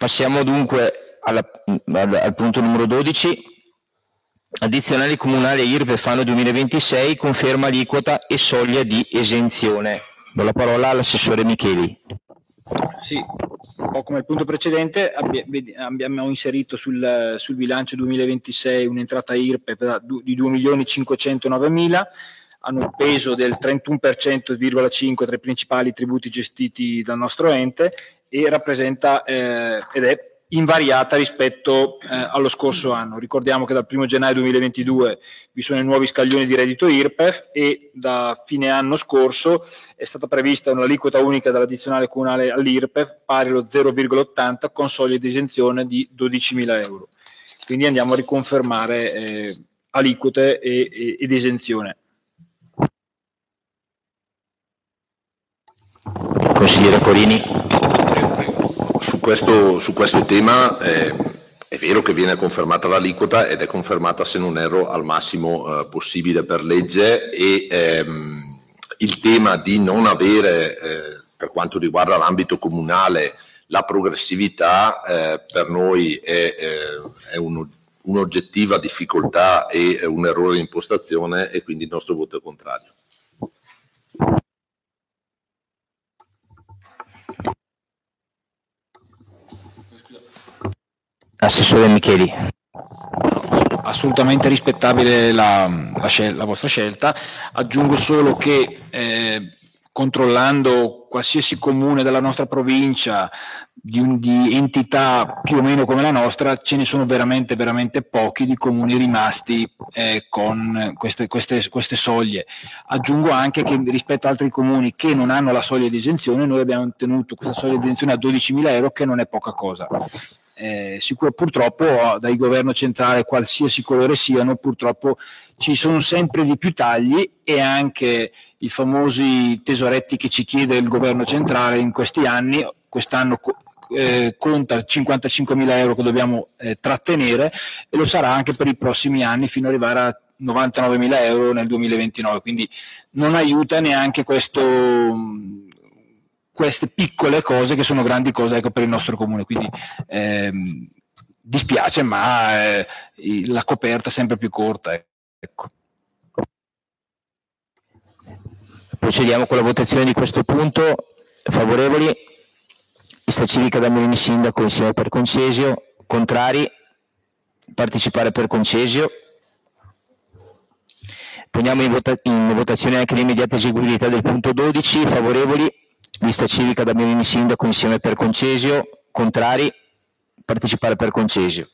Passiamo dunque al punto numero 12. Addizionali comunali IRPEF anno 2026, conferma aliquota e soglia di esenzione. Do la parola all'assessore Micheli. Sì, un po' come il punto precedente, abbiamo inserito sul bilancio 2026 un'entrata IRPEF di 2.509.000, hanno un peso del 31,5% tra i principali tributi gestiti dal nostro ente e rappresenta ed è invariata rispetto allo scorso anno. Ricordiamo che dal 1 gennaio 2022 vi sono i nuovi scaglioni di reddito IRPEF e da fine anno scorso è stata prevista un'aliquota unica dall'addizionale comunale all'IRPEF pari allo 0,80 con soglia di esenzione di 12.000 euro. Quindi andiamo a riconfermare aliquote ed esenzione. Consigliere Porini. Su questo tema è vero che viene confermata l'aliquota ed è confermata, se non erro, al massimo possibile per legge, e il tema di non avere, per quanto riguarda l'ambito comunale, la progressività per noi è un'oggettiva difficoltà e un errore di impostazione, e quindi il nostro voto è contrario. Assessore Micheli. Assolutamente rispettabile la vostra scelta. Aggiungo solo che controllando qualsiasi comune della nostra provincia di entità più o meno come la nostra, ce ne sono veramente veramente pochi di comuni rimasti con queste soglie. Aggiungo anche che rispetto ad altri comuni che non hanno la soglia di esenzione, noi abbiamo ottenuto questa soglia di esenzione a 12.000 euro, che non è poca cosa. Sicuro, purtroppo dal governo centrale, qualsiasi colore siano, purtroppo ci sono sempre di più tagli, e anche i famosi tesoretti che ci chiede il governo centrale in questi anni. Quest'anno conta 55.000 euro che dobbiamo trattenere, e lo sarà anche per i prossimi anni fino ad arrivare a 99.000 euro nel 2029, quindi non aiuta neanche queste piccole cose che sono grandi cose, ecco, per il nostro comune. Quindi dispiace, ma la coperta è sempre più corta, ecco. Procediamo con la votazione di questo punto. Favorevoli? Lista Civica Damiani Sindaco, insieme per Concesio. Contrari? Partecipare per Concesio. Poniamo in votazione anche l'immediata eseguibilità del punto 12. Favorevoli? Lista Civica Damiani Sindaco, insieme per Concesio. Contrari? Partecipare per Concesio.